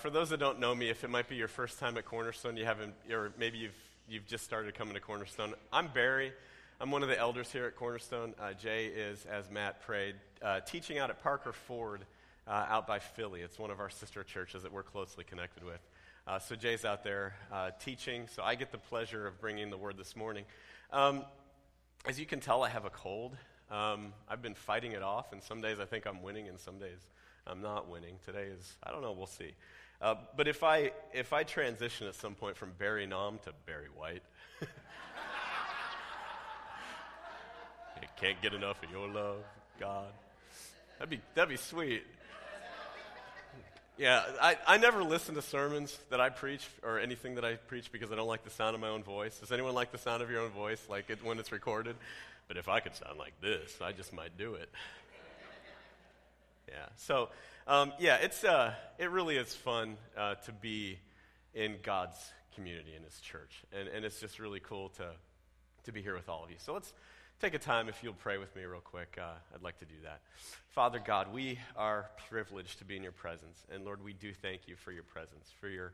For those that don't know me, if it might be your first time at Cornerstone, you haven't, or maybe you've just started coming to Cornerstone. I'm Barry. I'm one of the elders here at Cornerstone. Jay is, as Matt prayed, teaching out at Parker Ford out by Philly. It's one of our sister churches that we're closely connected with. So Jay's out there teaching, so I get the pleasure of bringing the word this morning. As you can tell, I have a cold. I've been fighting it off, and some days I think I'm winning, and some days I'm not winning. Today is, I don't know, we'll see. But if I transition at some point from Barry Nom to Barry White, I can't get enough of your love, God. That'd be sweet. Yeah, I never listen to sermons that I preach or anything that I preach because I don't like the sound of my own voice. Does anyone like the sound of your own voice, like when it's recorded? But if I could sound like this, I just might do it. Yeah, so, it really is fun to be in God's community, in His church, and it's just really cool to be here with all of you. So let's take a time, if you'll pray with me real quick. I'd like to do that. Father God, we are privileged to be in your presence, and Lord, we do thank you for your presence, for your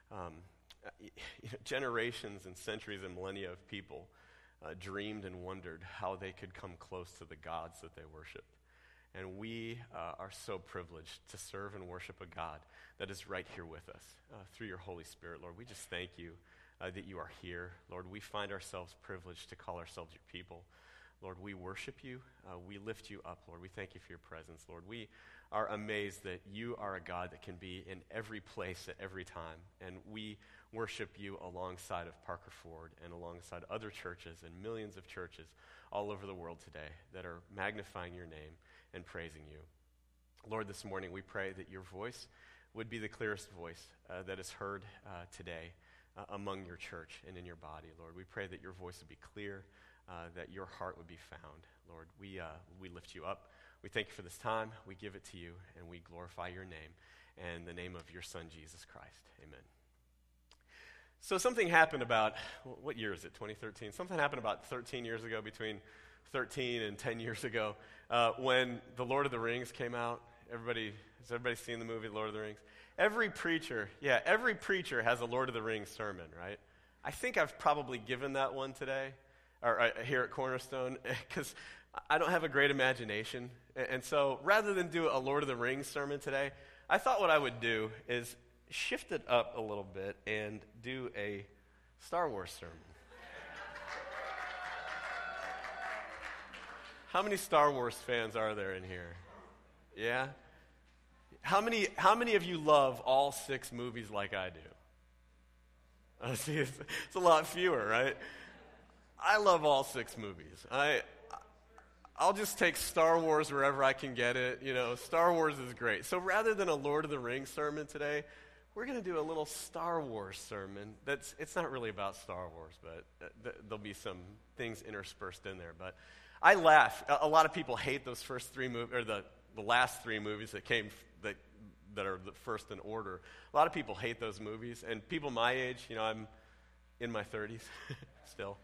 generations and centuries and millennia of people dreamed and wondered how they could come close to the gods that they worshiped. And we are so privileged to serve and worship a God that is right here with us through your Holy Spirit, Lord. We just thank you that you are here. Lord, we find ourselves privileged to call ourselves your people. Lord, we worship you. We lift you up, Lord. We thank you for your presence, Lord. We are amazed that you are a God that can be in every place at every time. And we worship you alongside of Parker Ford and alongside other churches and millions of churches all over the world today that are magnifying your name and praising you. Lord, this morning we pray that your voice would be the clearest voice that is heard today among your church and in your body, Lord. We pray that your voice would be clear, that your heart would be found. Lord, we lift you up. We thank you for this time. We give it to you, and we glorify your name and the name of your Son, Jesus Christ. Amen. So something happened about, what year is it, 2013? Something happened about 13 years ago, between 13 and 10 years ago, when The Lord of the Rings came out. Has everybody seen the movie Lord of the Rings? Every preacher has a Lord of the Rings sermon, right? I think I've probably given that one today, or here at Cornerstone, because I don't have a great imagination. And so rather than do a Lord of the Rings sermon today, I thought what I would do is shift it up a little bit and do a Star Wars sermon. How many Star Wars fans are there in here? Yeah? How many of you love all 6 movies like I do? See, it's a lot fewer, right? I love all 6 movies. I'll just take Star Wars wherever I can get it. Star Wars is great. So rather than a Lord of the Rings sermon today, we're going to do a little Star Wars sermon. It's not really about Star Wars, but there'll be some things interspersed in there. But I laugh. A lot of people hate those first 3 movies, or the last 3 movies that are the first in order. A lot of people hate those movies, and people my age, I'm in my 30s still.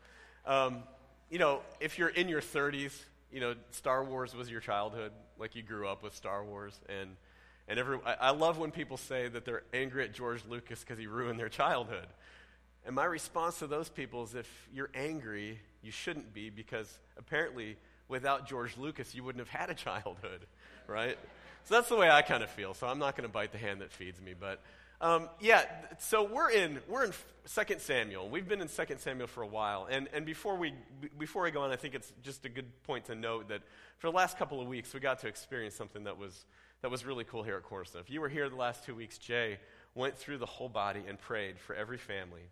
If you're in your 30s, Star Wars was your childhood, like you grew up with Star Wars, and I love when people say that they're angry at George Lucas because he ruined their childhood. And my response to those people is, if you're angry, you shouldn't be, because apparently without George Lucas, you wouldn't have had a childhood, right? So that's the way I kind of feel. So I'm not going to bite the hand that feeds me. But so we're in 2 Samuel. We've been in 2 Samuel for a while. And before we go on, I think it's just a good point to note that for the last couple of weeks, we got to experience something that was really cool here at Cornerstone. If you were here the last 2 weeks, Jay went through the whole body and prayed for every family.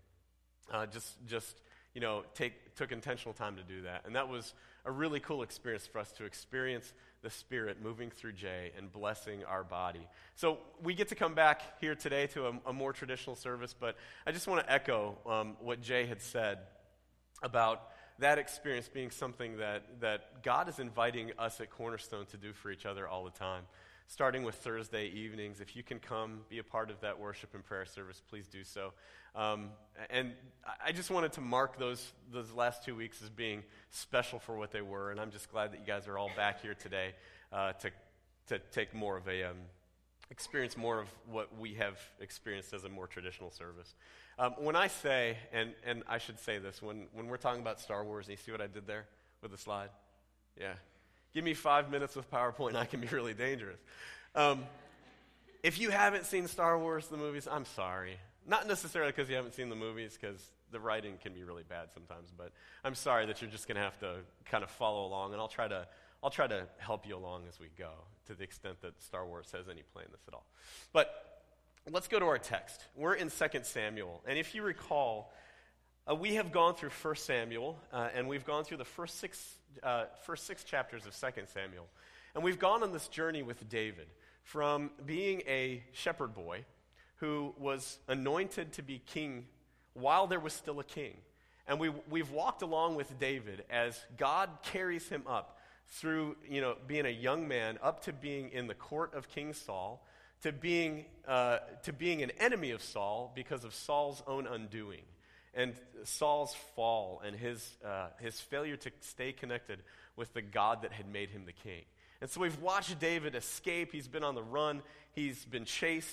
Took intentional time to do that. And that was a really cool experience for us to experience the Spirit moving through Jay and blessing our body. So we get to come back here today to a more traditional service, but I just want to echo what Jay had said about that experience being something that God is inviting us at Cornerstone to do for each other all the time. Starting with Thursday evenings. If you can come be a part of that worship and prayer service, please do so. And I just wanted to mark those last 2 weeks as being special for what they were, and I'm just glad that you guys are all back here today to take more of experience more of what we have experienced as a more traditional service. When I say, and I should say this, when we're talking about Star Wars, and you see what I did there with the slide? Yeah. Give me 5 minutes with PowerPoint, and I can be really dangerous. If you haven't seen Star Wars, the movies, I'm sorry. Not necessarily because you haven't seen the movies, because the writing can be really bad sometimes, but I'm sorry that you're just going to have to kind of follow along, and I'll try to help you along as we go, to the extent that Star Wars has any play in this at all. But let's go to our text. We're in 2 Samuel, and if you recall, we have gone through 1 Samuel, and we've gone through the first six chapters of 2 Samuel, and we've gone on this journey with David, from being a shepherd boy who was anointed to be king while there was still a king. And we've walked along with David as God carries him up through, being a young man up to being in the court of King Saul, to being an enemy of Saul because of Saul's own undoing, and Saul's fall and his failure to stay connected with the God that had made him the king. And so we've watched David escape. He's been on the run. He's been chased.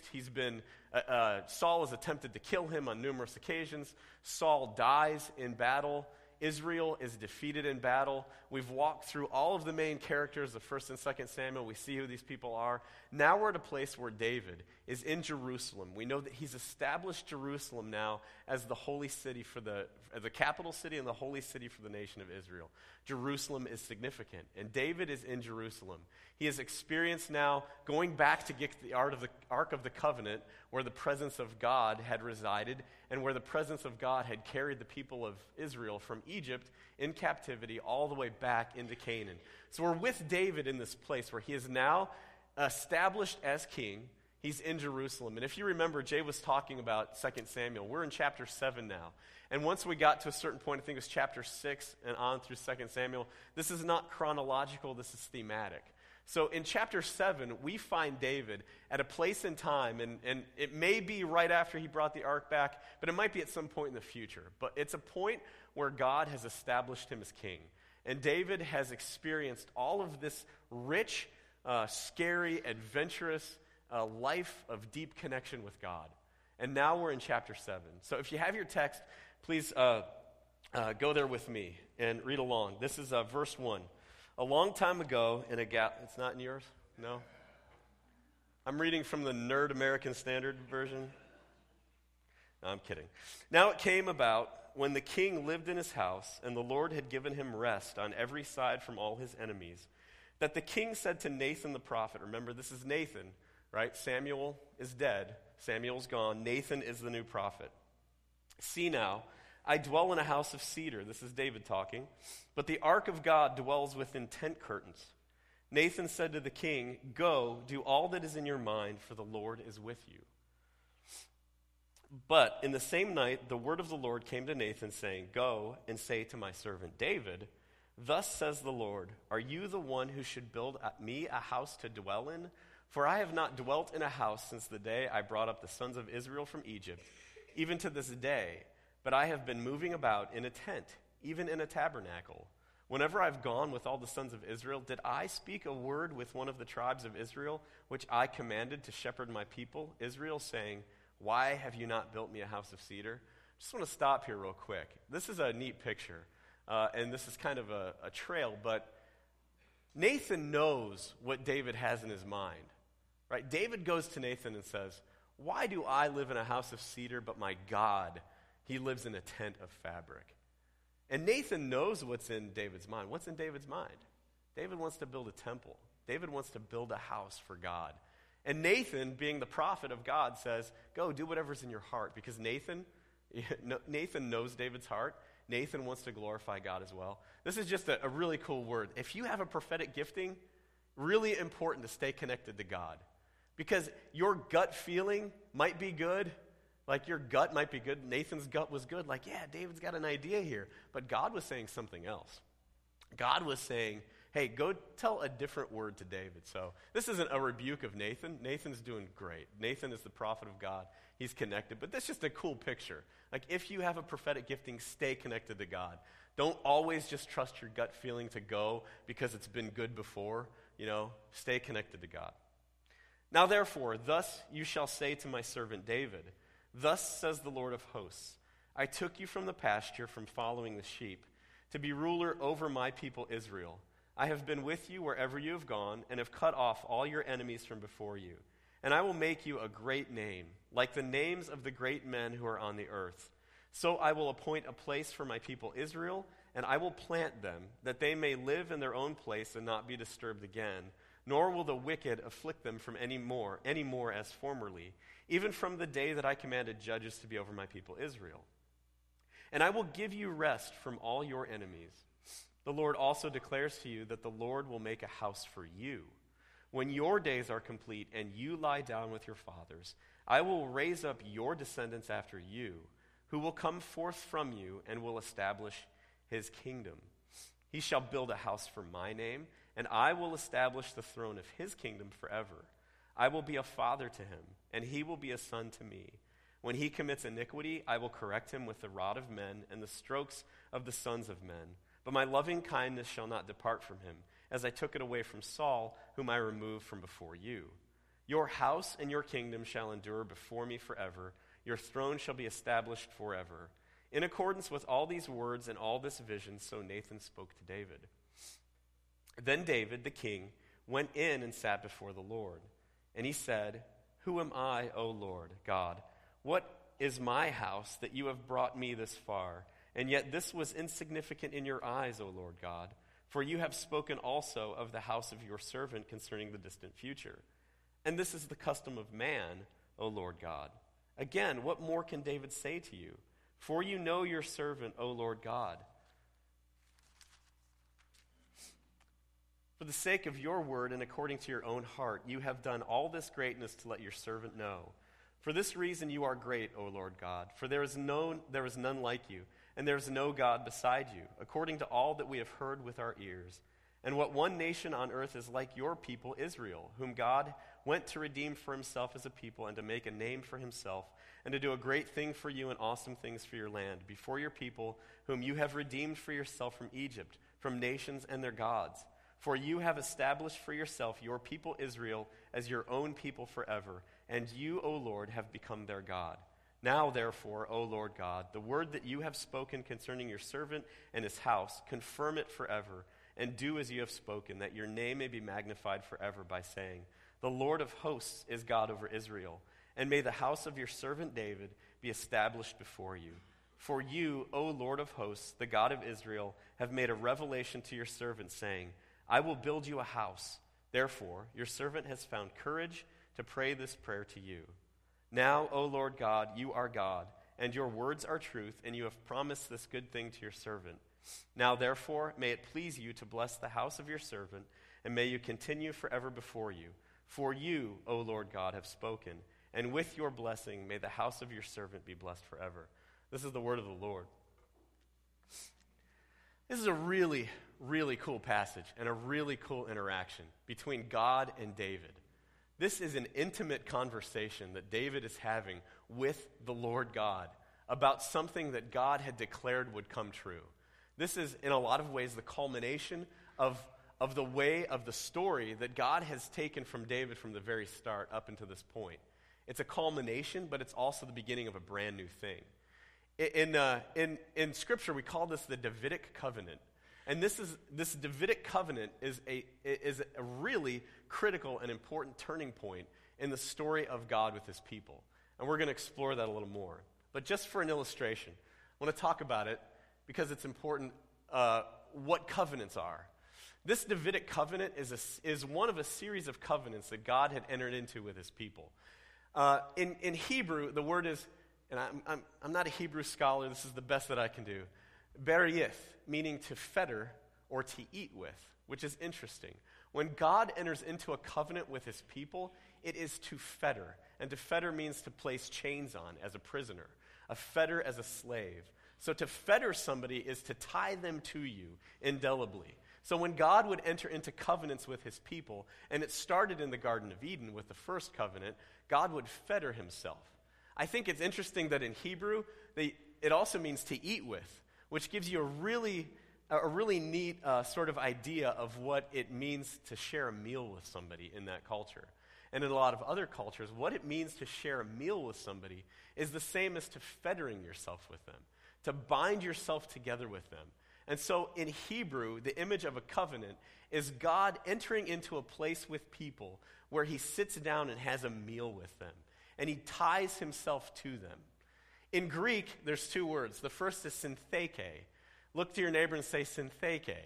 Saul has attempted to kill him on numerous occasions. Saul dies in battle. Israel is defeated in battle. We've walked through all of the main characters of 1 and 2 Samuel. We see who these people are. Now we're at a place where David is in Jerusalem. We know that he's established Jerusalem now as the holy city as the capital city and the holy city for the nation of Israel. Jerusalem is significant, and David is in Jerusalem. He has experienced now going back to get the Ark of the Covenant, where the presence of God had resided and where the presence of God had carried the people of Israel from Egypt in captivity all the way back into Canaan. So we're with David in this place where he is now established as king. He's in Jerusalem. And if you remember, Jay was talking about 2 Samuel. We're in chapter 7 now. And once we got to a certain point, I think it was chapter 6 and on through 2 Samuel, this is not chronological, this is thematic. So in chapter 7, we find David at a place in time, and it may be right after he brought the ark back, but it might be at some point in the future. But it's a point where God has established him as king. And David has experienced all of this rich, scary, adventurous life of deep connection with God. And now we're in chapter 7. So if you have your text, please go there with me and read along. This is verse 1. A long time ago in a it's not in yours? No? I'm reading from the Nerd American Standard Version. No, I'm kidding. Now it came about when the king lived in his house and the Lord had given him rest on every side from all his enemies, that the king said to Nathan the prophet, remember this is Nathan, right? Samuel is dead. Samuel's gone. Nathan is the new prophet. See now, I dwell in a house of cedar. This is David talking. But the ark of God dwells within tent curtains. Nathan said to the king, go, do all that is in your mind, for the Lord is with you. But in the same night, the word of the Lord came to Nathan, saying, go and say to my servant David, thus says the Lord, are you the one who should build me a house to dwell in? For I have not dwelt in a house since the day I brought up the sons of Israel from Egypt, even to this day. But I have been moving about in a tent, even in a tabernacle. Whenever I've gone with all the sons of Israel, did I speak a word with one of the tribes of Israel, which I commanded to shepherd my people, Israel, saying, why have you not built me a house of cedar? I just want to stop here real quick. This is a neat picture, and this is kind of a trail, but Nathan knows what David has in his mind. Right? David goes to Nathan and says, why do I live in a house of cedar, but my God, he lives in a tent of fabric? And Nathan knows what's in David's mind. What's in David's mind? David wants to build a temple. David wants to build a house for God. And Nathan, being the prophet of God, says, go, do whatever's in your heart. Because Nathan knows David's heart. Nathan wants to glorify God as well. This is just a really cool word. If you have a prophetic gifting, really important to stay connected to God. Because your gut feeling might be good. Like your gut might be good. Nathan's gut was good. Like, yeah, David's got an idea here. But God was saying something else. God was saying, hey, go tell a different word to David. So this isn't a rebuke of Nathan. Nathan's doing great. Nathan is the prophet of God. He's connected. But that's just a cool picture. Like if you have a prophetic gifting, stay connected to God. Don't always just trust your gut feeling to go because it's been good before. Stay connected to God. Now therefore, thus you shall say to my servant David, thus says the Lord of hosts, I took you from the pasture, from following the sheep, to be ruler over my people Israel. I have been with you wherever you have gone, and have cut off all your enemies from before you. And I will make you a great name, like the names of the great men who are on the earth. So I will appoint a place for my people Israel, and I will plant them, that they may live in their own place and not be disturbed again. Nor will the wicked afflict them from any more as formerly, even from the day that I commanded judges to be over my people Israel. And I will give you rest from all your enemies. The Lord also declares to you that the Lord will make a house for you. When your days are complete and you lie down with your fathers, I will raise up your descendants after you, who will come forth from you and will establish his kingdom. He shall build a house for my name, and I will establish the throne of his kingdom forever. I will be a father to him, and he will be a son to me. When he commits iniquity, I will correct him with the rod of men and the strokes of the sons of men. But my loving kindness shall not depart from him, as I took it away from Saul, whom I removed from before you. Your house and your kingdom shall endure before me forever. Your throne shall be established forever. In accordance with all these words and all this vision, so Nathan spoke to David. Then David, the king, went in and sat before the Lord. And he said, Who am I, O Lord God? What is my house that you have brought me this far? And yet this was insignificant in your eyes, O Lord God. For you have spoken also of the house of your servant concerning the distant future. And this is the custom of man, O Lord God. Again, what more can David say to you? For you know your servant, O Lord God. For the sake of your word and according to your own heart, you have done all this greatness to let your servant know. For this reason you are great, O Lord God, for there is none like you, and there is no God beside you, according to all that we have heard with our ears. And what one nation on earth is like your people Israel, whom God went to redeem for himself as a people and to make a name for himself, and to do a great thing for you and awesome things for your land, before your people, whom you have redeemed for yourself from Egypt, from nations and their gods. For you have established for yourself your people Israel as your own people forever, and you, O Lord, have become their God. Now, therefore, O Lord God, the word that you have spoken concerning your servant and his house, confirm it forever, and do as you have spoken, that your name may be magnified forever by saying, The Lord of hosts is God over Israel, and may the house of your servant David be established before you. For you, O Lord of hosts, the God of Israel, have made a revelation to your servant, saying, I will build you a house. Therefore, your servant has found courage to pray this prayer to you. Now, O Lord God, you are God, and your words are truth, and you have promised this good thing to your servant. Now, therefore, may it please you to bless the house of your servant, and may you continue forever before you. For you, O Lord God, have spoken, and with your blessing may the house of your servant be blessed forever. This is the word of the Lord. This is a really, really cool passage and a really cool interaction between God and David. This is an intimate conversation that David is having with the Lord God about something that God had declared would come true. This is, in a lot of ways, the culmination of the way of the story that God has taken from David from the very start up until this point. It's a culmination, but it's also the beginning of a brand new thing. In Scripture, we call this the Davidic covenant. And this Davidic covenant is a really critical and important turning point in the story of God with his people. And we're going to explore that a little more. But just for an illustration, I want to talk about it because it's important what covenants are. This Davidic covenant is one of a series of covenants that God had entered into with his people. In Hebrew, the word is, and I'm not a Hebrew scholar, this is the best that I can do, beriyith, meaning to fetter or to eat with, which is interesting. When God enters into a covenant with his people, it is to fetter. And to fetter means to place chains on as a prisoner, a fetter as a slave. So to fetter somebody is to tie them to you indelibly. So when God would enter into covenants with his people, and it started in the Garden of Eden with the first covenant, God would fetter himself. I think it's interesting that in Hebrew, it also means to eat with, which gives you a really neat sort of idea of what it means to share a meal with somebody in that culture. and in a lot of other cultures, what it means to share a meal with somebody is the same as to fettering yourself with them, to bind yourself together with them. And so in Hebrew, the image of a covenant is God entering into a place with people where he sits down and has a meal with them, and he ties himself to them. In Greek, there's two words. The first is syntheke. Look to your neighbor and say syntheke.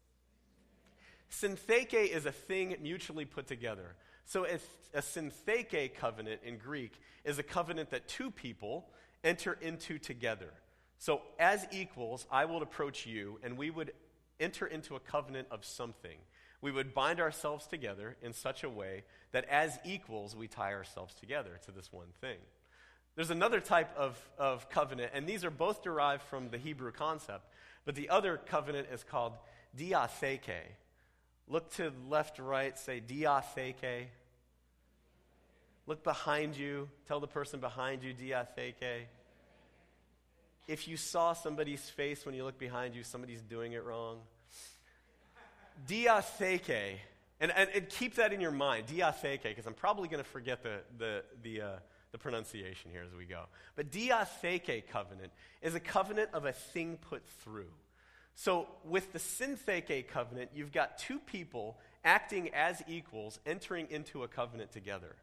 Syntheke is a thing mutually put together. So a syntheke covenant in Greek is a covenant that two people enter into together. So as equals, I will approach you, and we would enter into a covenant of something. We would bind ourselves together in such a way that as equals, we tie ourselves together to this one thing. There's another type of covenant, and these are both derived from the Hebrew concept, but the other covenant is called diatheke. Look to left, right, say diatheke. Look behind you. Tell the person behind you, diatheke. If you saw somebody's face when you look behind you, somebody's doing it wrong. Diatheke. And keep that in your mind, diatheke, because I'm probably going to forget the pronunciation here as we go. But diatheke covenant is a covenant of a thing put through. So with the syntheke covenant, you've got two people acting as equals, entering into a covenant together.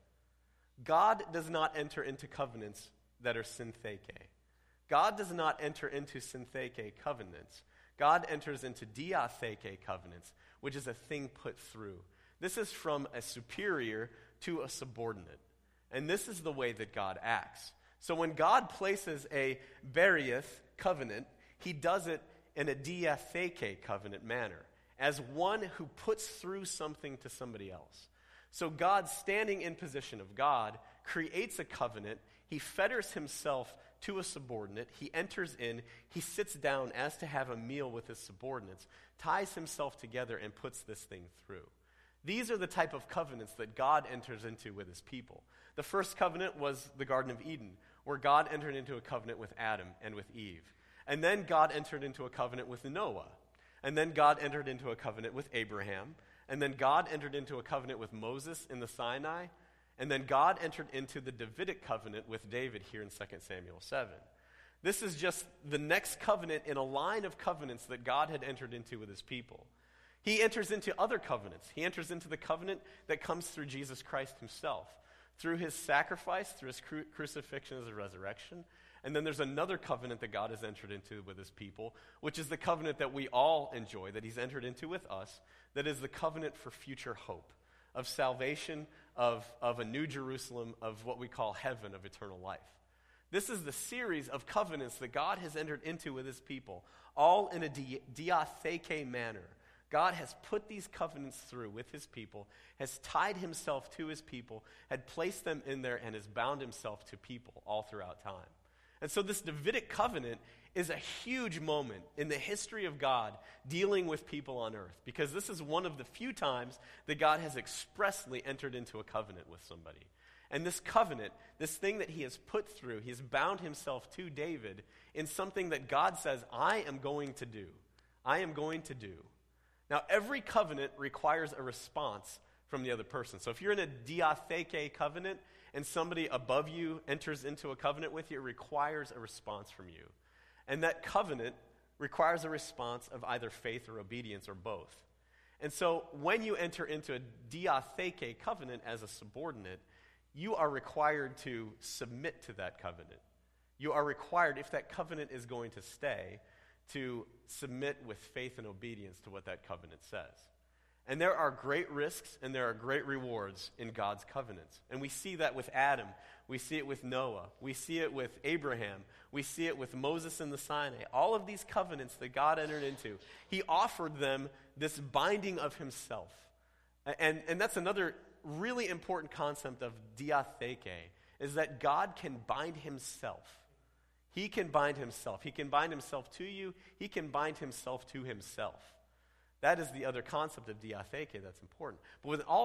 God does not enter into covenants that are syntheke. God does not enter into syntheke covenants. God enters into diatheke covenants, which is a thing put through. This is from a superior to a subordinate. And this is the way that God acts. So when God places a beriath covenant, he does it in a diatheke covenant manner, as one who puts through something to somebody else. So God, standing in position of God, creates a covenant. He fetters himself to a subordinate. He enters in. He sits down as to have a meal with his subordinates, ties himself together, and puts this thing through. These are the type of covenants that God enters into with his people. The first covenant was the Garden of Eden, where God entered into a covenant with Adam and with Eve. And then God entered into a covenant with Noah. And then God entered into a covenant with Abraham. And then God entered into a covenant with Moses in the Sinai. And then God entered into the Davidic covenant with David here in 2 Samuel 7. This is just the next covenant in a line of covenants that God had entered into with his people. He enters into other covenants. He enters into the covenant that comes through Jesus Christ himself, through his sacrifice, through his crucifixion as a resurrection. And then there's another covenant that God has entered into with his people, which is the covenant that we all enjoy, that he's entered into with us, that is the covenant for future hope, of salvation, of a new Jerusalem, of what we call heaven, of eternal life. This is the series of covenants that God has entered into with his people, all in a diatheke manner. God has put these covenants through with his people, has tied himself to his people, had placed them in there, and has bound himself to people all throughout time. And so this Davidic covenant is a huge moment in the history of God dealing with people on earth, because this is one of the few times that God has expressly entered into a covenant with somebody. And this covenant, this thing that he has put through, he has bound himself to David in something that God says, I am going to do. I am going to do. Now, every covenant requires a response from the other person. So if you're in a diatheke covenant and somebody above you enters into a covenant with you, it requires a response from you. And that covenant requires a response of either faith or obedience or both. And so when you enter into a diatheke covenant as a subordinate, you are required to submit to that covenant. You are required, if that covenant is going to stay, to submit with faith and obedience to what that covenant says. And there are great risks and there are great rewards in God's covenants. And we see that with Adam. We see it with Noah. We see it with Abraham. We see it with Moses in the Sinai. All of these covenants that God entered into, he offered them this binding of himself. And that's another really important concept of diatheke, is that God can bind himself. He can bind himself. He can bind himself to you. He can bind himself to himself. That is the other concept of diatheke that's important. But with all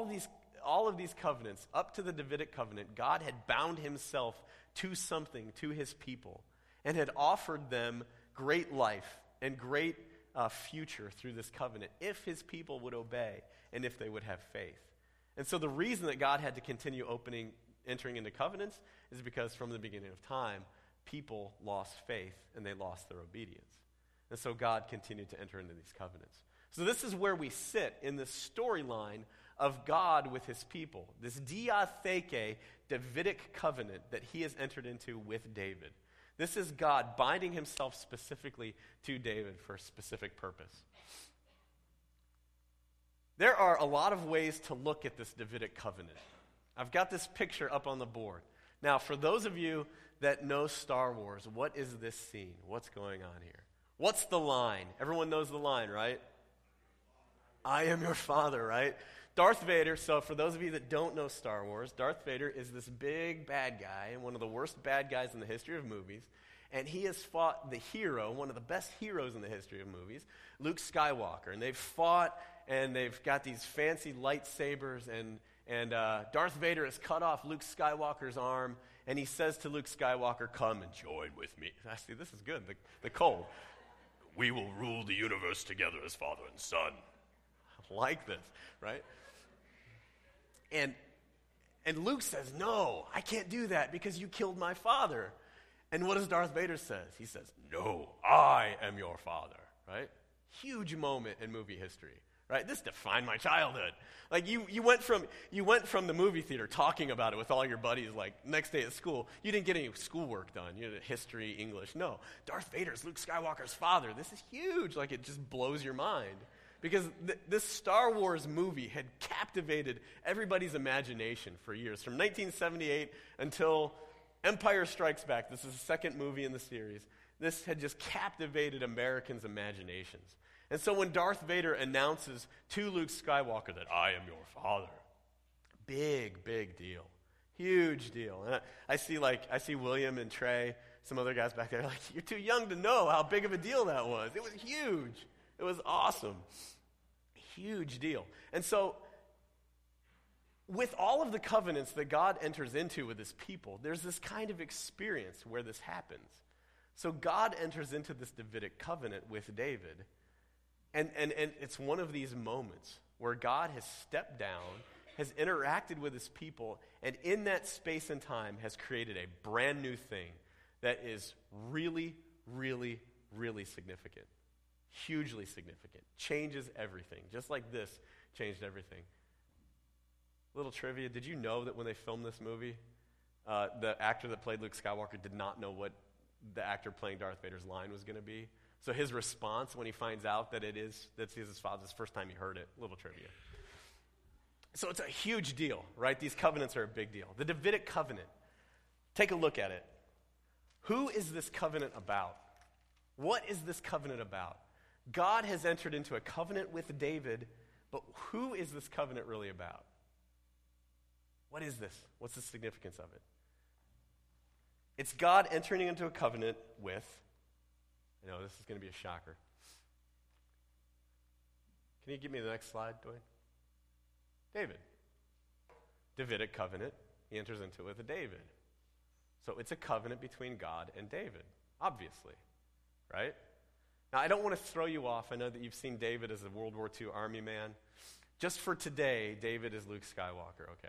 of these covenants, up to the Davidic covenant, God had bound himself to something, to his people, and had offered them great life and great future through this covenant if his people would obey and if they would have faith. And so the reason that God had to continue entering into covenants is because from the beginning of time, people lost faith and they lost their obedience. And so God continued to enter into these covenants. So this is where we sit in the storyline of God with his people, this diatheke, Davidic covenant that he has entered into with David. This is God binding himself specifically to David for a specific purpose. There are a lot of ways to look at this Davidic covenant. I've got this picture up on the board. Now, for those of you that know Star Wars, what is this scene? What's going on here? What's the line? Everyone knows the line, right? I am your father, right? Darth Vader, so for those of you that don't know Star Wars, Darth Vader is this big bad guy, and one of the worst bad guys in the history of movies, and he has fought the hero, one of the best heroes in the history of movies, Luke Skywalker, and they've fought, and they've got these fancy lightsabers, and Darth Vader has cut off Luke Skywalker's arm, and he says to Luke Skywalker, come and join with me. See, this is good, the cold. We will rule the universe together as father and son. I like this, right? And Luke says, no, I can't do that because you killed my father. And what does Darth Vader say? He says, no, I am your father, right? Huge moment in movie history, right? This defined my childhood. Like you went from the movie theater talking about it with all your buddies, like next day at school. You didn't get any schoolwork done. You did history, English. No, Darth Vader is Luke Skywalker's father. This is huge. Like it just blows your mind. Because this Star Wars movie had captivated everybody's imagination for years. From 1978 until Empire Strikes Back, this is the second movie in the series, this had just captivated Americans' imaginations. And so when Darth Vader announces to Luke Skywalker that I am your father, big deal. Huge deal. And I see William and Trey, some other guys back there, like, you're too young to know how big of a deal that was. It was huge. It was awesome. Huge deal. And so, with all of the covenants that God enters into with his people, there's this kind of experience where this happens. So God enters into this Davidic covenant with David, and it's one of these moments where God has stepped down, has interacted with his people, and in that space and time has created a brand new thing that is really significant. Hugely significant. Changes everything. Just like this changed everything. Little trivia, did you know that when they filmed this movie, the actor that played Luke Skywalker did not know what the actor playing Darth Vader's line was going to be? So his response when he finds out that's his father's first time he heard it. Little trivia. So it's a huge deal, right? These covenants are a big deal. The Davidic covenant. Take a look at it. Who is this covenant about? What is this covenant about? God has entered into a covenant with David, but who is this covenant really about? What is this? What's the significance of it? It's God entering into a covenant with, I know this is going to be a shocker. Can you give me the next slide, Dwayne? David. Davidic covenant. He enters into it with David. So it's a covenant between God and David, obviously, right? Now, I don't want to throw you off. I know that you've seen David as a World War II army man. Just for today, David is Luke Skywalker, okay?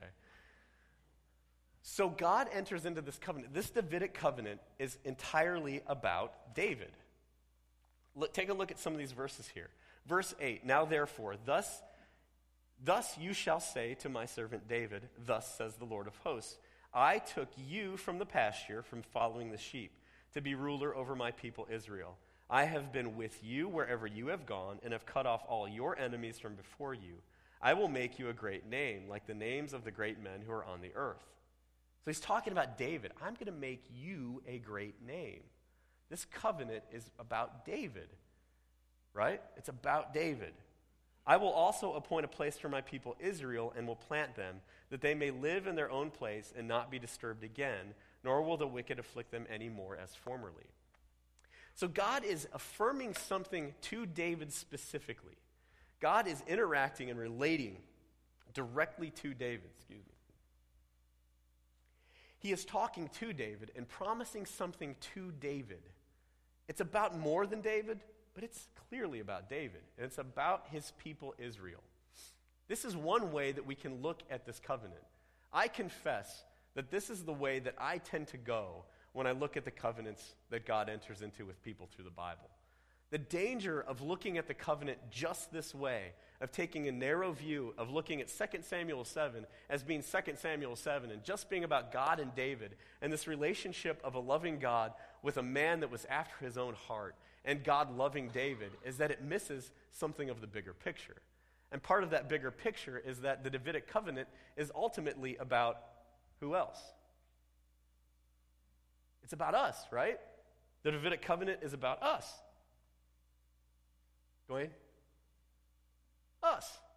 So God enters into this covenant. This Davidic covenant is entirely about David. Take a look at some of these verses here. Verse 8, now therefore, thus you shall say to my servant David, thus says the Lord of hosts, I took you from the pasture, from following the sheep, to be ruler over my people Israel. I have been with you wherever you have gone, and have cut off all your enemies from before you. I will make you a great name, like the names of the great men who are on the earth. So he's talking about David. I'm going to make you a great name. This covenant is about David, right? It's about David. I will also appoint a place for my people Israel, and will plant them, that they may live in their own place and not be disturbed again, nor will the wicked afflict them any more as formerly. So God is affirming something to David specifically. God is interacting and relating directly to David, He is talking to David and promising something to David. It's about more than David, but it's clearly about David. And it's about his people Israel. This is one way that we can look at this covenant. I confess that this is the way that I tend to go when I look at the covenants that God enters into with people through the Bible. The danger of looking at the covenant just this way, of taking a narrow view, of looking at 2 Samuel 7 as being 2 Samuel 7 and just being about God and David and this relationship of a loving God with a man that was after his own heart and God loving David, is that it misses something of the bigger picture. And part of that bigger picture is that the Davidic covenant is ultimately about who else? It's about us, right? The Davidic covenant is about us. Dwayne? Us.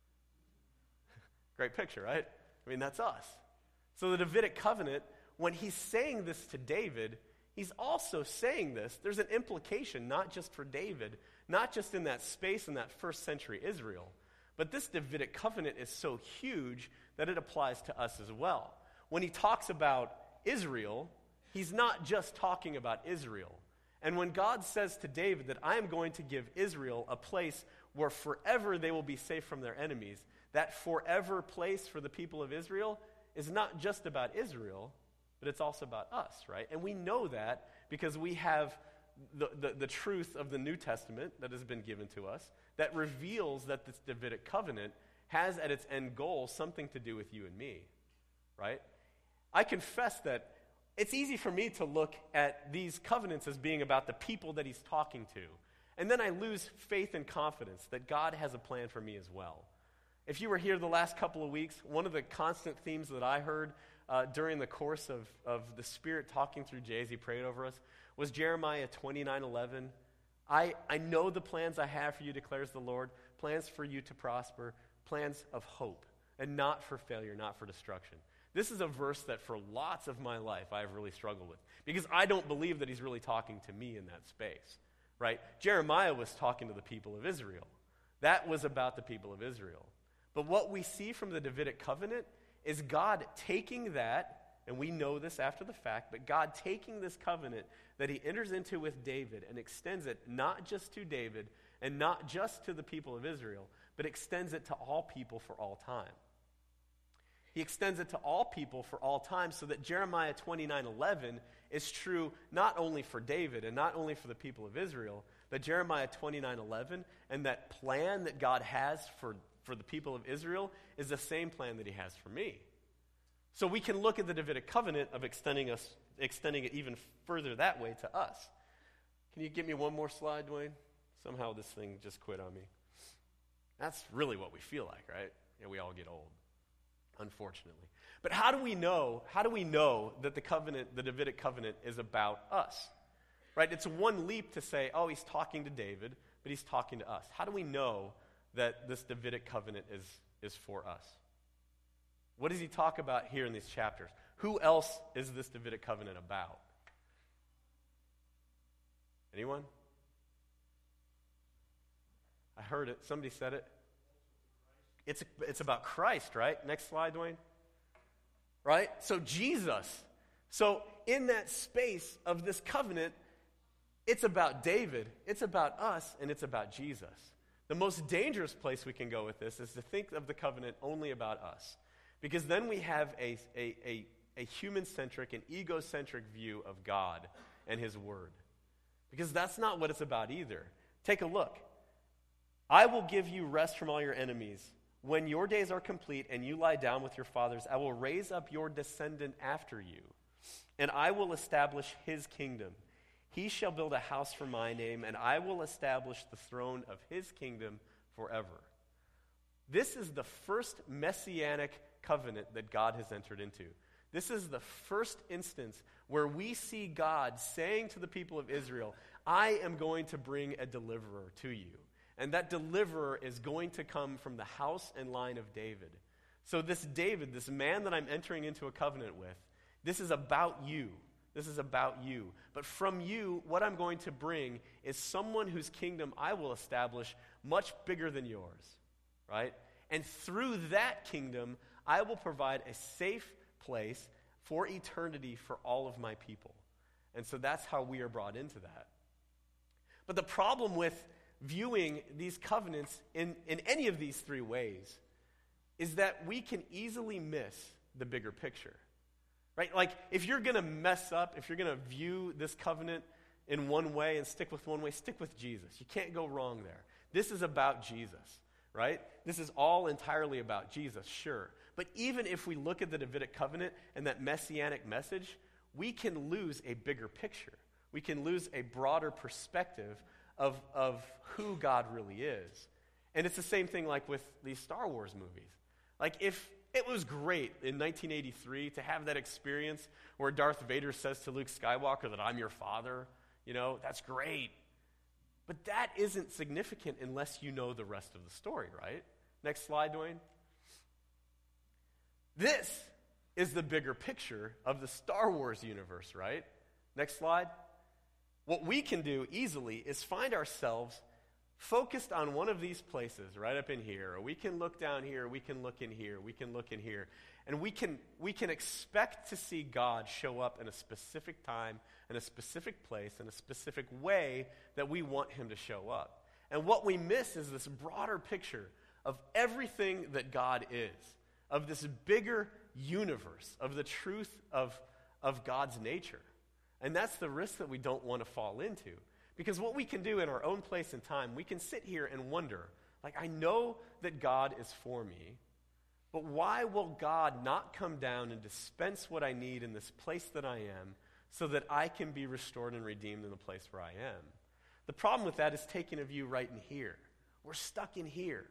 Great picture, right? I mean, that's us. So the Davidic covenant, when he's saying this to David, he's also saying this. There's an implication, not just for David, not just in that space in that first century Israel, but this Davidic covenant is so huge that it applies to us as well. When he talks about Israel, he's not just talking about Israel. And when God says to David that I am going to give Israel a place where forever they will be safe from their enemies, that forever place for the people of Israel is not just about Israel, but it's also about us, right? And we know that because we have the truth of the New Testament that has been given to us that reveals that this Davidic covenant has at its end goal something to do with you and me, right? I confess that it's easy for me to look at these covenants as being about the people that he's talking to. And then I lose faith and confidence that God has a plan for me as well. If you were here the last couple of weeks, one of the constant themes that I heard during the course of the Spirit talking through Jay as he prayed over us was Jeremiah 29:11. I know the plans I have for you, declares the Lord, plans for you to prosper, plans of hope, and not for failure, not for destruction. This is a verse that for lots of my life I have really struggled with because I don't believe that he's really talking to me in that space, right? Jeremiah was talking to the people of Israel. That was about the people of Israel. But what we see from the Davidic covenant is God taking that, and we know this after the fact, but God taking this covenant that he enters into with David and extends it not just to David and not just to the people of Israel, but extends it to all people for all time. He extends it to all people for all time so that Jeremiah 29:11 is true not only for David and not only for the people of Israel, but Jeremiah 29:11 and that plan that God has for the people of Israel is the same plan that he has for me. So we can look at the Davidic covenant of extending it even further that way to us. Can you give me one more slide, Dwayne? Somehow this thing just quit on me. That's really what we feel like, right? Yeah, we all get old, unfortunately. But how do we know that the Davidic covenant is about us? Right? It's one leap to say, oh, he's talking to David, but he's talking to us. How do we know that this Davidic covenant is for us? What does he talk about here in these chapters? Who else is this Davidic covenant about? Anyone? I heard it. Somebody said it. It's about Christ, right? Next slide, Dwayne. Right? So Jesus. So in that space of this covenant, it's about David, it's about us, and it's about Jesus. The most dangerous place we can go with this is to think of the covenant only about us. Because then we have a human-centric and egocentric view of God and his word. Because that's not what it's about either. Take a look. I will give you rest from all your enemies. When your days are complete and you lie down with your fathers, I will raise up your descendant after you, and I will establish his kingdom. He shall build a house for my name, and I will establish the throne of his kingdom forever. This is the first messianic covenant that God has entered into. This is the first instance where we see God saying to the people of Israel, I am going to bring a deliverer to you. And that deliverer is going to come from the house and line of David. So this David, this man that I'm entering into a covenant with, this is about you. This is about you. But from you, what I'm going to bring is someone whose kingdom I will establish much bigger than yours, right? And through that kingdom, I will provide a safe place for eternity for all of my people. And so that's how we are brought into that. But the problem with viewing these covenants in any of these three ways is that we can easily miss the bigger picture, right? Like, if you're going to mess up, if you're going to view this covenant in one way and stick with one way, stick with Jesus. You can't go wrong there. This is about Jesus, right? This is all entirely about Jesus, sure. But even if we look at the Davidic covenant and that messianic message, we can lose a bigger picture. We can lose a broader perspective of who God really is. And it's the same thing like with these Star Wars movies. Like, if it was great in 1983 to have that experience where Darth Vader says to Luke Skywalker that I'm your father, that's great. But that isn't significant unless you know the rest of the story, right? Next slide, Dwayne. This is the bigger picture of the Star Wars universe, right? Next slide. What we can do easily is find ourselves focused on one of these places right up in here, or we can look down here, we can look in here, we can look in here, and we can expect to see God show up in a specific time, in a specific place, in a specific way that we want him to show up. And what we miss is this broader picture of everything that God is, of this bigger universe, of the truth of God's nature. And that's the risk that we don't want to fall into. Because what we can do in our own place and time, we can sit here and wonder, like, I know that God is for me, but why will God not come down and dispense what I need in this place that I am so that I can be restored and redeemed in the place where I am? The problem with that is taking a view right in here. We're stuck in here.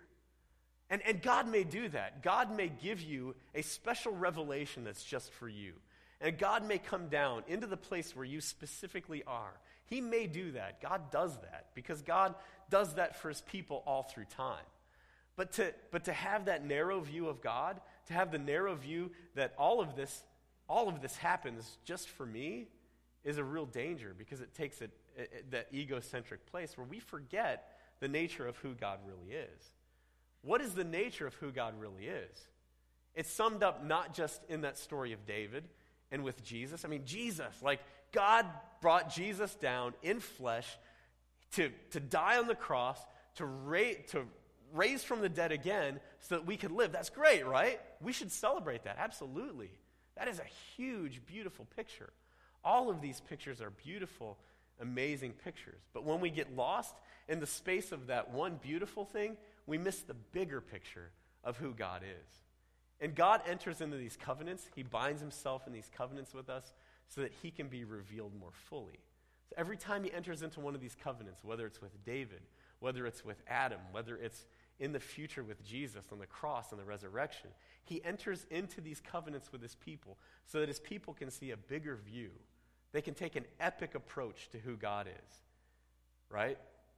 And God may do that. God may give you a special revelation that's just for you. And God may come down into the place where you specifically are. He may do that. God does that because God does that for his people all through time. But to have that narrow view of God, to have the narrow view that all of this happens just for me, is a real danger because it takes that egocentric place where we forget the nature of who God really is. What is the nature of who God really is? It's summed up not just in that story of David and with Jesus. I mean, Jesus, like, God brought Jesus down in flesh to die on the cross, to raise from the dead again so that we could live. That's great, right? We should celebrate that, absolutely. That is a huge, beautiful picture. All of these pictures are beautiful, amazing pictures. But when we get lost in the space of that one beautiful thing, we miss the bigger picture of who God is. And God enters into these covenants. He binds himself in these covenants with us so that he can be revealed more fully. So every time he enters into one of these covenants, whether it's with David, whether it's with Adam, whether it's in the future with Jesus on the cross and the resurrection, he enters into these covenants with his people so that his people can see a bigger view. They can take an epic approach to who God is, right?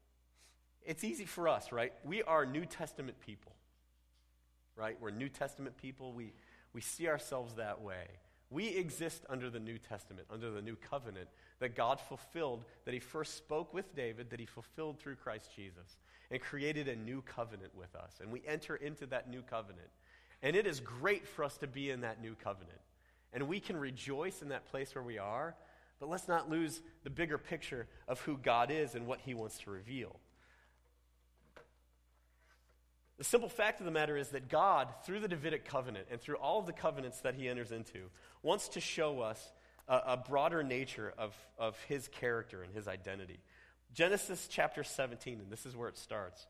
It's easy for us, right? We are New Testament people, right? We're New Testament people. We see ourselves that way. We exist under the New Testament, under the new covenant that God fulfilled, that he first spoke with David, that he fulfilled through Christ Jesus, and created a new covenant with us. And we enter into that new covenant. And it is great for us to be in that new covenant. And we can rejoice in that place where we are, but let's not lose the bigger picture of who God is and what he wants to reveal. The simple fact of the matter is that God, through the Davidic covenant and through all of the covenants that he enters into, wants to show us a broader nature of his character and his identity. Genesis chapter 17, and this is where it starts.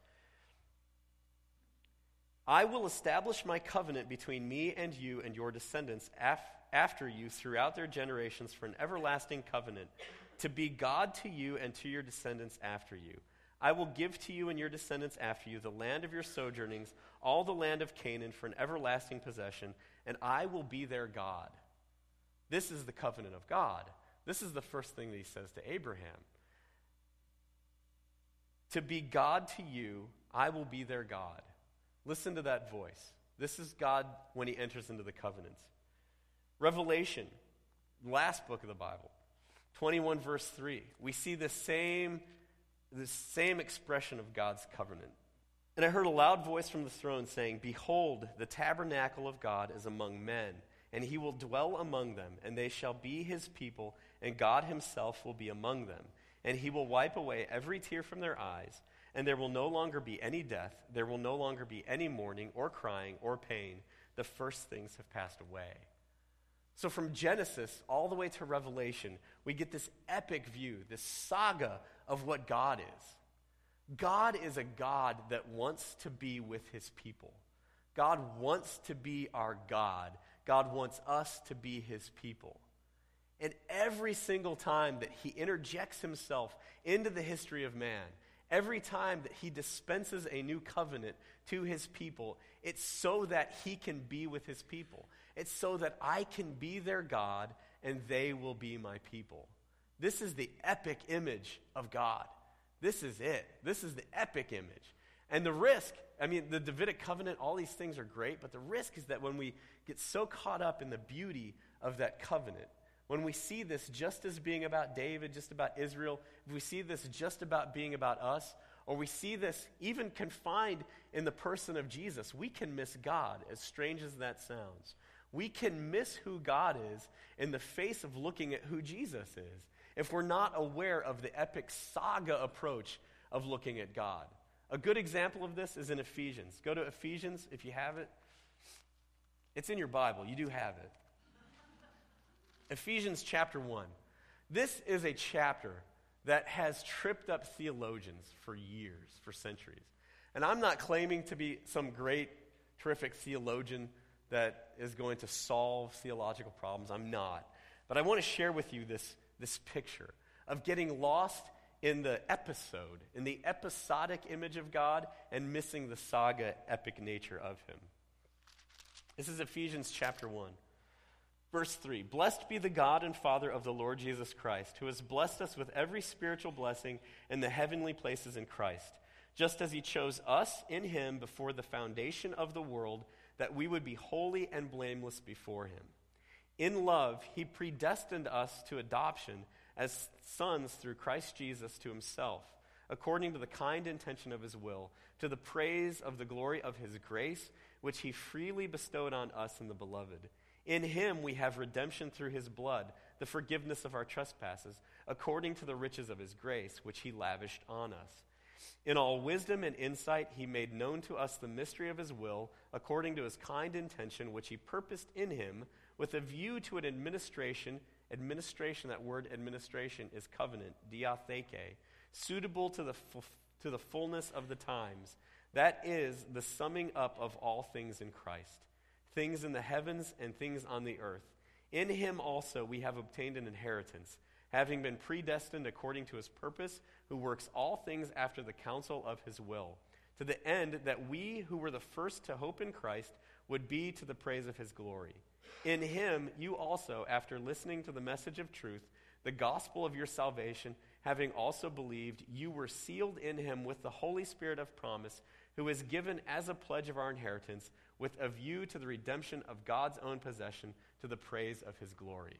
I will establish my covenant between me and you and your descendants after you throughout their generations for an everlasting covenant, to be God to you and to your descendants after you. I will give to you and your descendants after you the land of your sojournings, all the land of Canaan for an everlasting possession, and I will be their God. This is the covenant of God. This is the first thing that he says to Abraham. To be God to you, I will be their God. Listen to that voice. This is God when he enters into the covenants. Revelation, last book of the Bible, 21 verse 3. We see the same expression of God's covenant. And I heard a loud voice from the throne saying, behold, the tabernacle of God is among men, and he will dwell among them, and they shall be his people, and God himself will be among them. And he will wipe away every tear from their eyes, And there will no longer be any death. There will no longer be any mourning or crying or pain. The first things have passed away. So from Genesis all the way to Revelation, we get this epic view, this saga of what God is. God is a God that wants to be with his people. God wants to be our God. God wants us to be his people. And every single time that he interjects himself into the history of man, every time that he dispenses a new covenant to his people, it's so that he can be with his people. It's so that I can be their God and they will be my people. This is the epic image of God. This is it. This is the epic image. And the risk, the Davidic covenant, all these things are great, but the risk is that when we get so caught up in the beauty of that covenant, when we see this just as being about David, just about Israel, if we see this just about being about us, or we see this even confined in the person of Jesus, we can miss God, as strange as that sounds. We can miss who God is in the face of looking at who Jesus is, if we're not aware of the epic saga approach of looking at God. A good example of this is in Ephesians. Go to Ephesians if you have it. It's in your Bible. You do have it. Ephesians chapter 1. This is a chapter that has tripped up theologians for years, for centuries. And I'm not claiming to be some great, terrific theologian that is going to solve theological problems. I'm not. But I want to share with you this picture of getting lost in the episode, in the episodic image of God, and missing the saga epic nature of him. This is Ephesians chapter 1. Verse 3, "Blessed be the God and Father of the Lord Jesus Christ, who has blessed us with every spiritual blessing in the heavenly places in Christ, just as he chose us in him before the foundation of the world, that we would be holy and blameless before him. In love, he predestined us to adoption as sons through Christ Jesus to himself, according to the kind intention of his will, to the praise of the glory of his grace, which he freely bestowed on us in the Beloved. In him we have redemption through his blood, the forgiveness of our trespasses, according to the riches of his grace, which he lavished on us. In all wisdom and insight he made known to us the mystery of his will, according to his kind intention, which he purposed in him, with a view to an administration, that word administration is covenant, diatheke, suitable to the fullness of the times. That is the summing up of all things in Christ, things in the heavens and things on the earth. In him also we have obtained an inheritance, having been predestined according to his purpose, who works all things after the counsel of his will, to the end that we who were the first to hope in Christ would be to the praise of his glory. In him you also, after listening to the message of truth, the gospel of your salvation, having also believed, you were sealed in him with the Holy Spirit of promise, who is given as a pledge of our inheritance, with a view to the redemption of God's own possession, to the praise of his glory."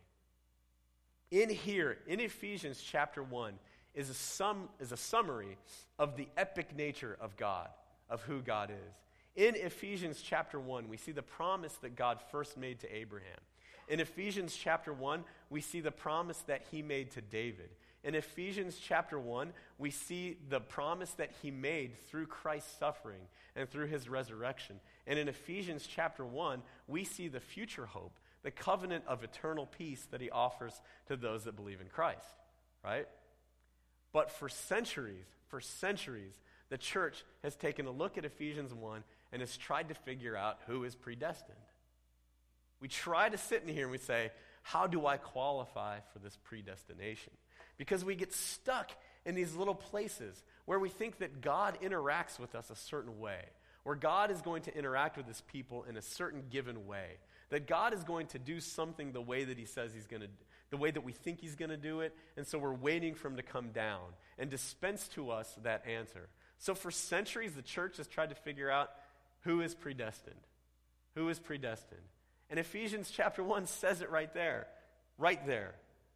In here, in Ephesians chapter 1, is a summary of the epic nature of God, of who God is. In Ephesians chapter 1, we see the promise that God first made to Abraham. In Ephesians chapter 1, we see the promise that he made to David. In Ephesians chapter 1, we see the promise that he made through Christ's suffering and through his resurrection. And in Ephesians chapter 1, we see the future hope, the covenant of eternal peace that he offers to those that believe in Christ, right? But for centuries, the church has taken a look at Ephesians 1 and has tried to figure out who is predestined. We try to sit in here and we say, how do I qualify for this predestination? Because we get stuck in these little places where we think that God interacts with us a certain way, where God is going to interact with his people in a certain given way, that God is going to do something the way that he says he's going to, the way that we think he's going to do it, and so we're waiting for him to come down and dispense to us that answer. So for centuries, the church has tried to figure out who is predestined. Who is predestined? And Ephesians chapter 1 says it right there. Right there.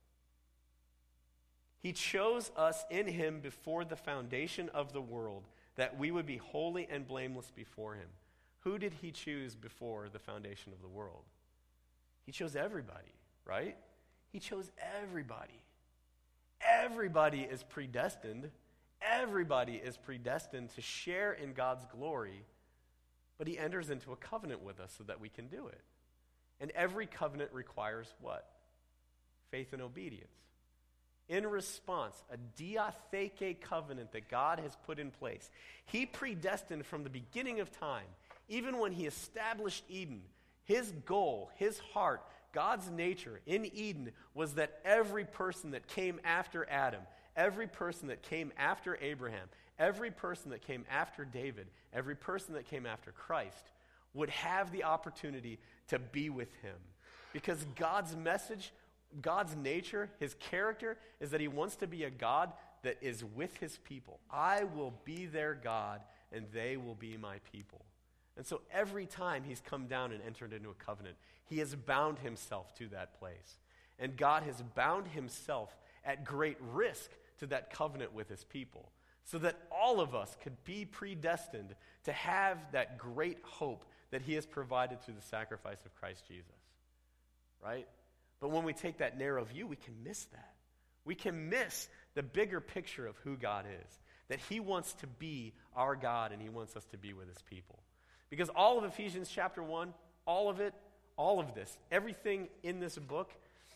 He chose us in him before the foundation of the world, that we would be holy and blameless before him. Who did he choose before the foundation of the world? He chose everybody, right? He chose everybody. Everybody is predestined. everybody is predestined to share in God's glory, but he enters into a covenant with us so that we can do it. And every covenant requires what? Faith and obedience. In response, a diatheke covenant that God has put in place. He predestined from the beginning of time, even when he established Eden, his goal, his heart, God's nature in Eden was that every person that came after Adam, every person that came after Abraham, every person that came after David, every person that came after Christ would have the opportunity to be with him. Because God's message, God's nature, his character is that he wants to be a God that is with his people. I will be their God and they will be my people. And so every time he's come down and entered into a covenant, he has bound himself to that place. And God has bound himself at great risk to that covenant with his people, so that all of us could be predestined to have that great hope that he has provided through the sacrifice of Christ Jesus. Right? But when we take that narrow view, we can miss that. We can miss the bigger picture of who God is, that he wants to be our God and he wants us to be with his people. Because all of Ephesians chapter 1, all of it, all of this, everything in this book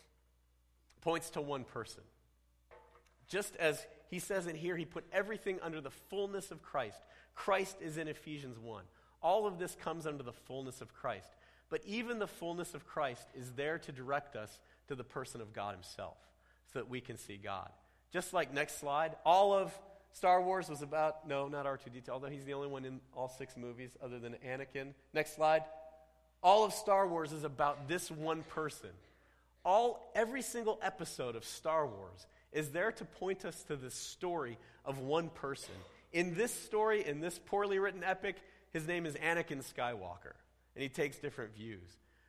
points to one person. Just as he says in here, he put everything under the fullness of Christ. Christ is in Ephesians 1. All of this comes under the fullness of Christ. But even the fullness of Christ is there to direct us to the person of God himself so that we can see God. Just like next slide, all of Star Wars was about, no, not R2-D2, although he's the only one in all 6 movies other than Anakin. Next slide. All of Star Wars is about this one person. Every single episode of Star Wars is there to point us to the story of one person. In this story, in this poorly written epic, his name is Anakin Skywalker, and he takes different views.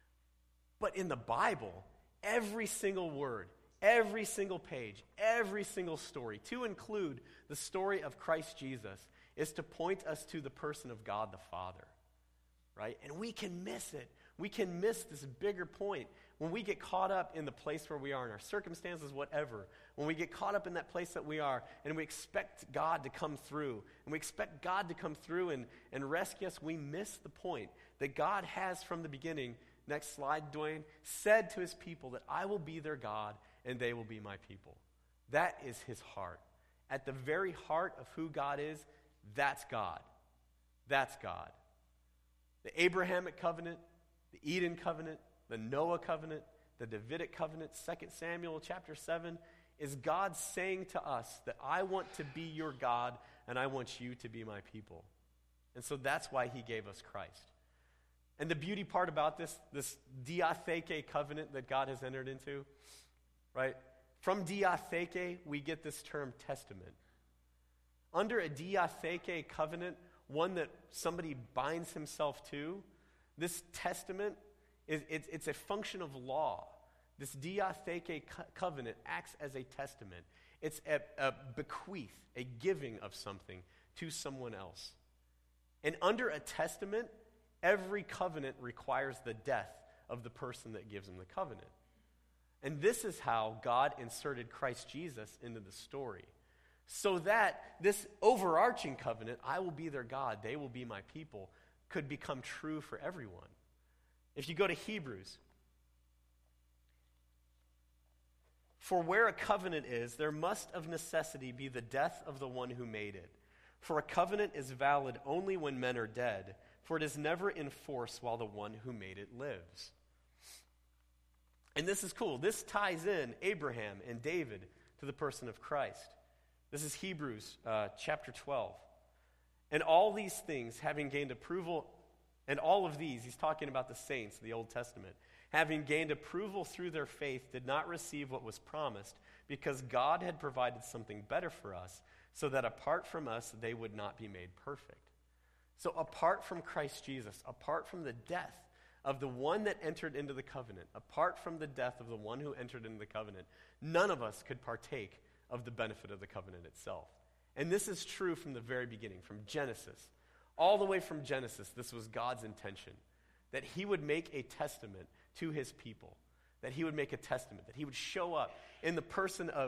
But in the Bible, every single word, every single page, every single story, to include the story of Christ Jesus, is to point us to the person of God the Father, right? And we can miss it. We can miss this bigger point when we get caught up in the place where we are, in our circumstances, whatever. When we get caught up in that place that we are, and we expect God to come through, and we expect God to come through and rescue us, we miss the point that God has from the beginning, next slide, Dwayne, said to his people that I will be their God, and they will be my people. That is his heart. At the very heart of who God is, that's God. That's God. The Abrahamic covenant, the Eden covenant, the Noah covenant, the Davidic covenant, 2 Samuel chapter 7, is God saying to us that I want to be your God and I want you to be my people. And so that's why he gave us Christ. And the beauty part about this diatheke covenant that God has entered into, right? From diatheke, we get this term testament. Under a diatheke covenant, one that somebody binds himself to, this testament, it's a function of law. This diatheke covenant acts as a testament. It's a bequeath, a giving of something to someone else. And under a testament, every covenant requires the death of the person that gives them the covenant. And this is how God inserted Christ Jesus into the story. So that this overarching covenant, I will be their God, they will be my people, could become true for everyone. If you go to Hebrews, for where a covenant is, there must of necessity be the death of the one who made it. For a covenant is valid only when men are dead, for it is never in force while the one who made it lives. And this is cool. This ties in Abraham and David to the person of Christ. This is Hebrews chapter 12. And all these things, having gained approval, and all of these, he's talking about the saints of the Old Testament, having gained approval through their faith, did not receive what was promised, because God had provided something better for us, so that apart from us, they would not be made perfect. So apart from Christ Jesus, apart from the death of the one that entered into the covenant, apart from the death of the one who entered into the covenant, none of us could partake of the benefit of the covenant itself. And this is true from the very beginning, from Genesis. All the way from Genesis, this was God's intention, that he would make a testament to his people, that he would make a testament, that he would show up in the person of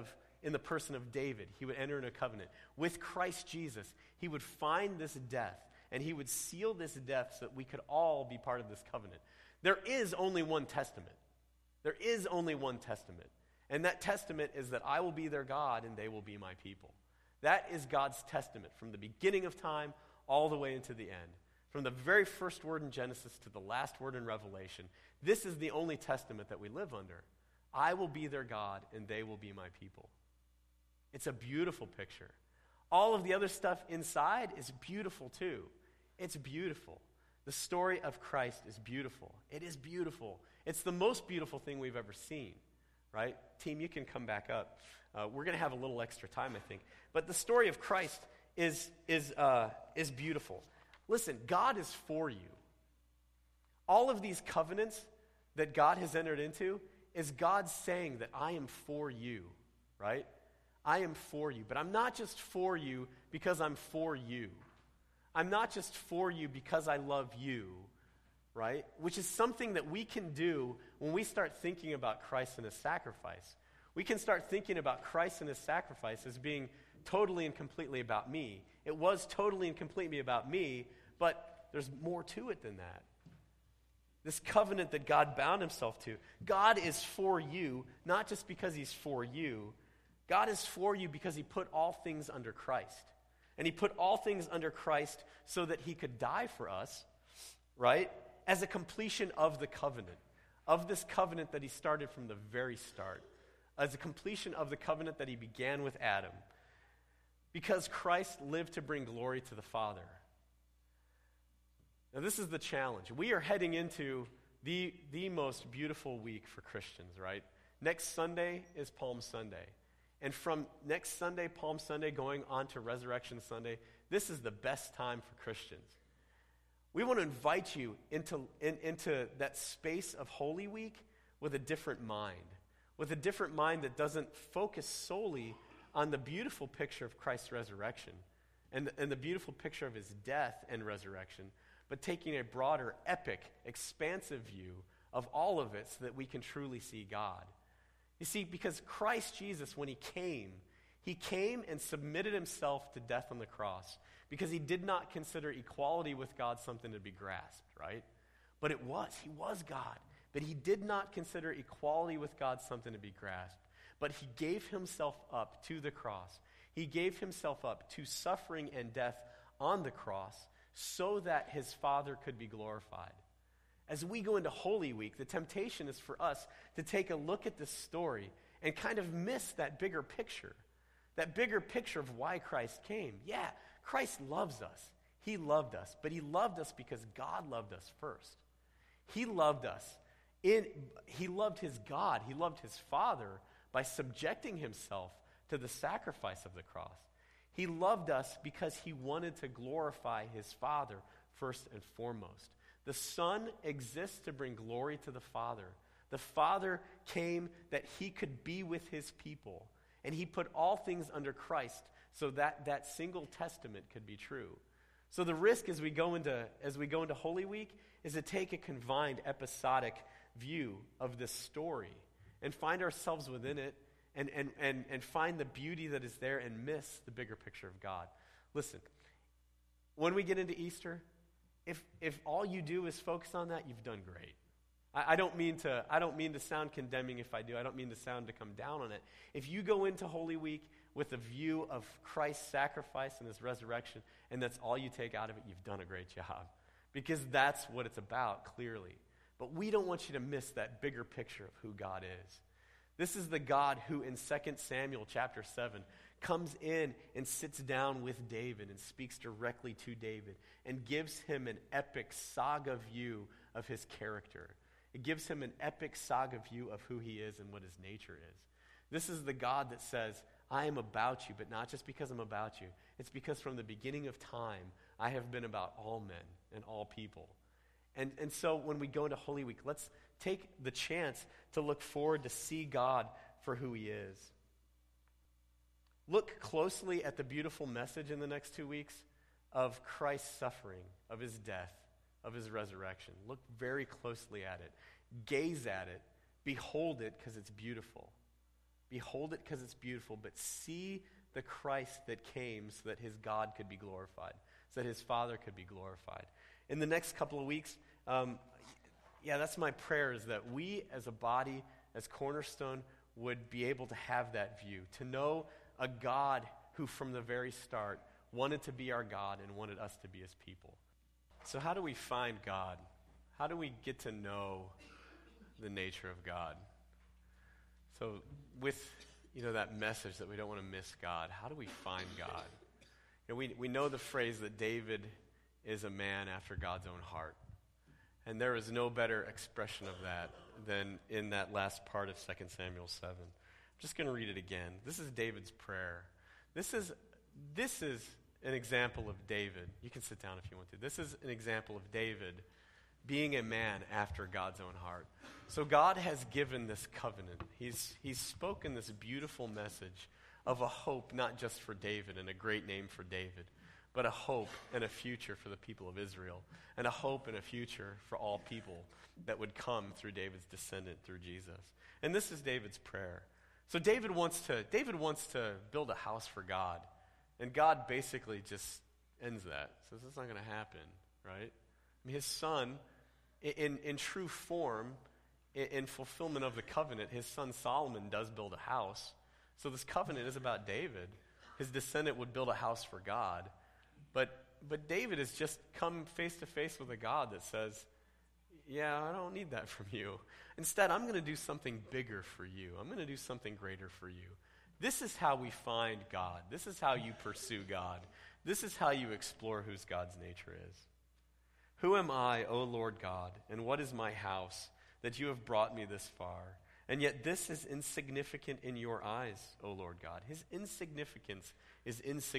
in the person of David. He would enter into a covenant. With Christ Jesus, he would find this death, and he would seal this death so that we could all be part of this covenant. There is only one testament. There is only one testament. And that testament is that I will be their God and they will be my people. That is God's testament from the beginning of time all the way into the end. From the very first word in Genesis to the last word in Revelation, this is the only testament that we live under. I will be their God and they will be my people. It's a beautiful picture. All of the other stuff inside is beautiful too. It's beautiful. The story of Christ is beautiful. It is beautiful. It's the most beautiful thing we've ever seen, right? Team, you can come back up. We're going to have a little extra time, I think. But the story of Christ is beautiful. Listen, God is for you. All of these covenants that God has entered into is God saying that I am for you, right? I am for you. But I'm not just for you because I'm for you. I'm not just for you because I love you, right? Which is something that we can do when we start thinking about Christ and his sacrifice. We can start thinking about Christ and his sacrifice as being totally and completely about me. It was totally and completely about me, but there's more to it than that. This covenant that God bound himself to. God is for you, not just because he's for you. God is for you because he put all things under Christ. And he put all things under Christ so that he could die for us, right? As a completion of the covenant. Of this covenant that he started from the very start. As a completion of the covenant that he began with Adam. Because Christ lived to bring glory to the Father. Now this is the challenge. We are heading into the most beautiful week for Christians, right? Next Sunday is Palm Sunday. And from next Sunday, Palm Sunday, going on to Resurrection Sunday, this is the best time for Christians. We want to invite you into that space of Holy Week with a different mind. With a different mind that doesn't focus solely on the beautiful picture of Christ's resurrection and the beautiful picture of his death and resurrection, but taking a broader, epic, expansive view of all of it so that we can truly see God. You see, because Christ Jesus, when he came and submitted himself to death on the cross because he did not consider equality with God something to be grasped, right? But he was God. But he did not consider equality with God something to be grasped. But he gave himself up to the cross. He gave himself up to suffering and death on the cross so that his Father could be glorified. As we go into Holy Week, the temptation is for us to take a look at this story and kind of miss that bigger picture of why Christ came. Yeah, Christ loves us. He loved us, but he loved us because God loved us first. He loved us. He loved his God. He loved his Father by subjecting himself to the sacrifice of the cross. He loved us because he wanted to glorify his Father first and foremost. The Son exists to bring glory to the Father. The Father came that he could be with his people. And he put all things under Christ so that that single testament could be true. So the risk as we go into Holy Week is to take a confined, episodic view of this story and find ourselves within it and find the beauty that is there and miss the bigger picture of God. Listen, when we get into Easter, if all you do is focus on that, you've done great. I don't mean to sound condemning if I do. I don't mean to come down on it. If you go into Holy Week with a view of Christ's sacrifice and his resurrection, and that's all you take out of it, you've done a great job. Because that's what it's about, clearly. But we don't want you to miss that bigger picture of who God is. This is the God who in 2 Samuel chapter 7 comes in and sits down with David and speaks directly to David and gives him an epic saga view of his character. It gives him an epic saga view of who he is and what his nature is. This is the God that says, I am about you, but not just because I'm about you. It's because from the beginning of time, I have been about all men and all people. And so when we go into Holy Week, let's take the chance to look forward to see God for who he is. Look closely at the beautiful message in the next 2 weeks of Christ's suffering, of his death, of his resurrection. Look very closely at it. Gaze at it. Behold it because it's beautiful. behold it because it's beautiful, but see the Christ that came so that his God could be glorified, so that his Father could be glorified. In the next couple of weeks, that's my prayer, is that we as a body, as Cornerstone, would be able to have that view, to know a God who from the very start wanted to be our God and wanted us to be his people. So how do we find God? How do we get to know the nature of God? So with that message that we don't want to miss God, how do we find God? We know the phrase that David is a man after God's own heart. And there is no better expression of that than in that last part of 2 Samuel 7. I'm just going to read it again. This is David's prayer. This is an example of David. You can sit down if you want to. This is an example of David being a man after God's own heart. So God has given this covenant. He's spoken this beautiful message of a hope not just for David and a great name for David, but a hope and a future for the people of Israel, and a hope and a future for all people that would come through David's descendant, through Jesus. And this is David's prayer. So David wants to build a house for God, and God basically just ends that. Says it's not going to happen, right? I mean, his son, in true form, in fulfillment of the covenant, his son Solomon does build a house. So this covenant is about David. His descendant would build a house for God. But David has just come face to face with a God that says, yeah, I don't need that from you. Instead, I'm going to do something bigger for you. I'm going to do something greater for you. This is how we find God. This is how you pursue God. This is how you explore whose God's nature is. Who am I, O Lord God, and what is my house that you have brought me this far? And yet this is insignificant in your eyes, O Lord God. His insignificance is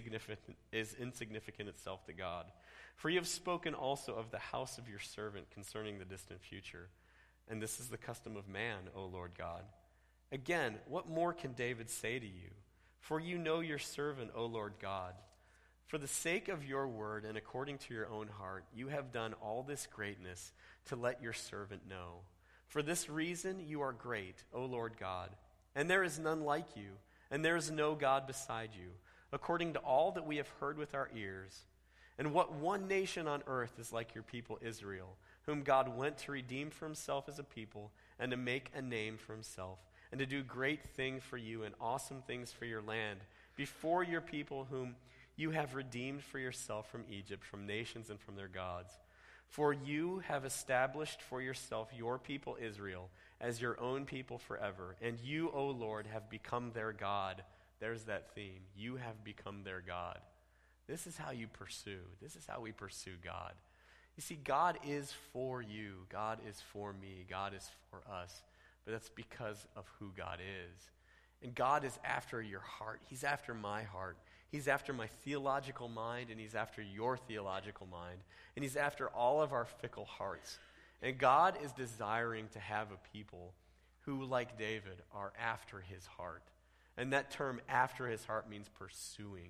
insignificant itself to God. For you have spoken also of the house of your servant concerning the distant future. And this is the custom of man, O Lord God. Again, what more can David say to you? For you know your servant, O Lord God. For the sake of your word and according to your own heart, you have done all this greatness to let your servant know. For this reason you are great, O Lord God, and there is none like you, and there is no God beside you, according to all that we have heard with our ears. And what one nation on earth is like your people Israel, whom God went to redeem for himself as a people, and to make a name for himself, and to do great things for you and awesome things for your land, before your people whom you have redeemed for yourself from Egypt, from nations and from their gods. For you have established for yourself your people Israel as your own people forever. And you, O Lord, have become their God. There's that theme. You have become their God. This is how you pursue. This is how we pursue God. You see, God is for you. God is for me. God is for us. But that's because of who God is. And God is after your heart. He's after my heart. He's after my theological mind, and he's after your theological mind. And he's after all of our fickle hearts. And God is desiring to have a people who, like David, are after his heart. And that term, after his heart, means pursuing,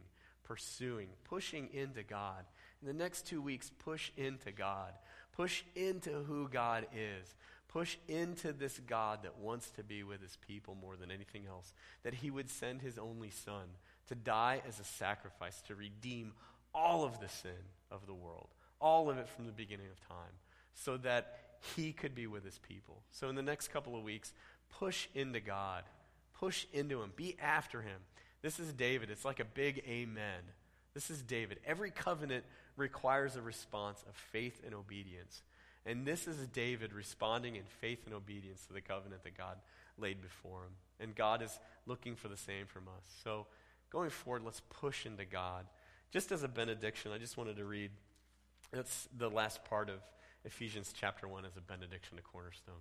pushing into God. In the next 2 weeks, push into God. Push into who God is. Push into this God that wants to be with his people more than anything else. That he would send his only son to die as a sacrifice to redeem all of the sin of the world, all of it from the beginning of time, so that he could be with his people. So in the next couple of weeks, push into God. Push into him. Be after him. This is David. It's like a big amen. This is David. Every covenant requires a response of faith and obedience. And this is David responding in faith and obedience to the covenant that God laid before him. And God is looking for the same from us. So going forward, let's push into God. Just as a benediction, I just wanted to read, that's the last part of Ephesians chapter 1 as a benediction to Cornerstone.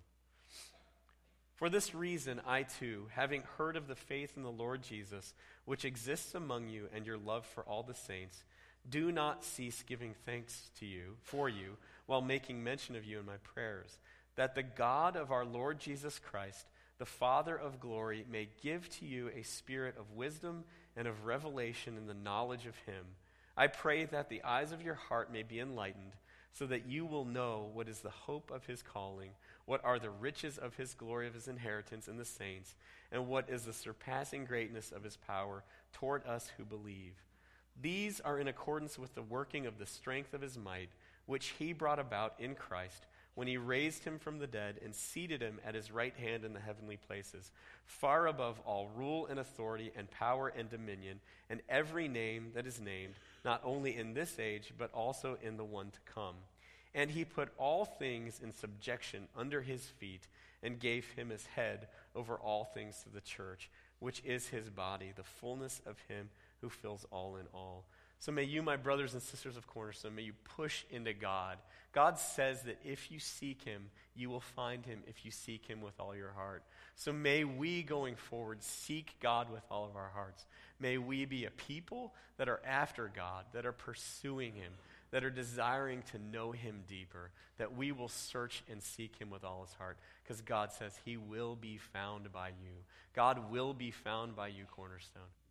For this reason, I too, having heard of the faith in the Lord Jesus, which exists among you, and your love for all the saints, do not cease giving thanks to you, for you, while making mention of you in my prayers, that the God of our Lord Jesus Christ, the Father of glory, may give to you a spirit of wisdom and of revelation in the knowledge of him. I pray that the eyes of your heart may be enlightened, so that you will know what is the hope of his calling, what are the riches of his glory of his inheritance in the saints, and what is the surpassing greatness of his power toward us who believe. These are in accordance with the working of the strength of his might, which he brought about in Christ, when he raised him from the dead and seated him at his right hand in the heavenly places, far above all rule and authority and power and dominion, and every name that is named, not only in this age, but also in the one to come. And he put all things in subjection under his feet, and gave him his head over all things to the church, which is his body, the fullness of him who fills all in all. So may you, my brothers and sisters of Cornerstone, may you push into God. God says that if you seek him, you will find him if you seek him with all your heart. So may we, going forward, seek God with all of our hearts. May we be a people that are after God, that are pursuing him, that are desiring to know him deeper, that we will search and seek him with all his heart, because God says he will be found by you. God will be found by you, Cornerstone.